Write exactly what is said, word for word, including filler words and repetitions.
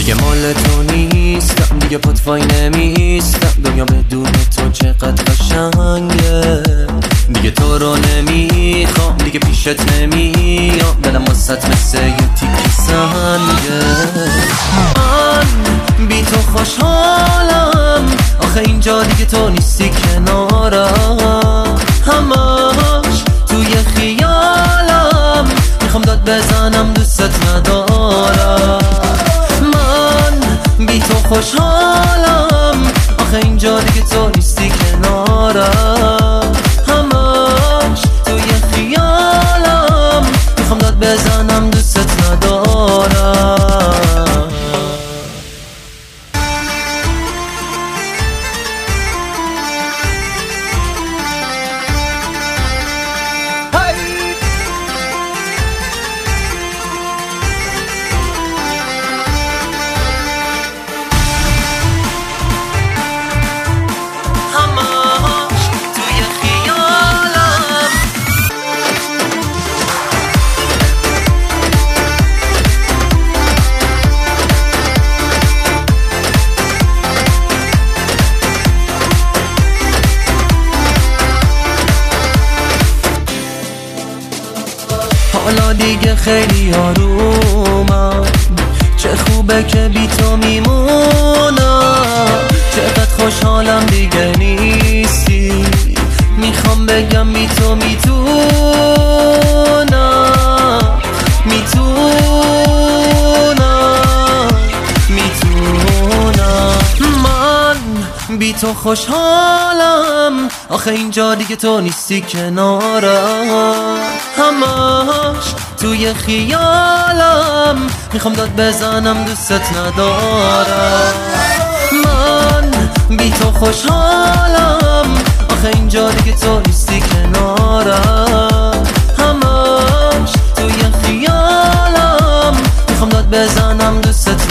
دیگه مال تو نیستم، دیگه پات وای نمیستم. دنیا بدون تو چقدر قشنگه، دیگه تو رو نمیخوام، دیگه پیشت نمیام. دلم واسط مثل یه تیک سنگه. من بی تو خوشحالم، آخه اینجا دیگه تو نیستی کنارم. همش توی خیالم، میخوام داد بزنم دوست ندارم. من بی تو خوشحالم، آخه اینجا دیگه تو نیستی کنارم. همش توی خیالم، میخوام داد بزنم دوست ندارم. حالا دیگه خیلی آرومم، چه خوبه که بی تو میمونم. چقدر خوشحالم دیگه نیستی، میخوام بگم بی تو میتونم، میتونم، میتونم. من بی تو خوشحالم، آخه اینجا دیگه تو نیستی کنارم. همش توی خیالم، میخوام داد بزنم دوست ندارم. من بی تو خوشحالم، آخه اینجا دیگه تو نیستی کنارم. همش توی خیالم، میخوام داد بزنم دوست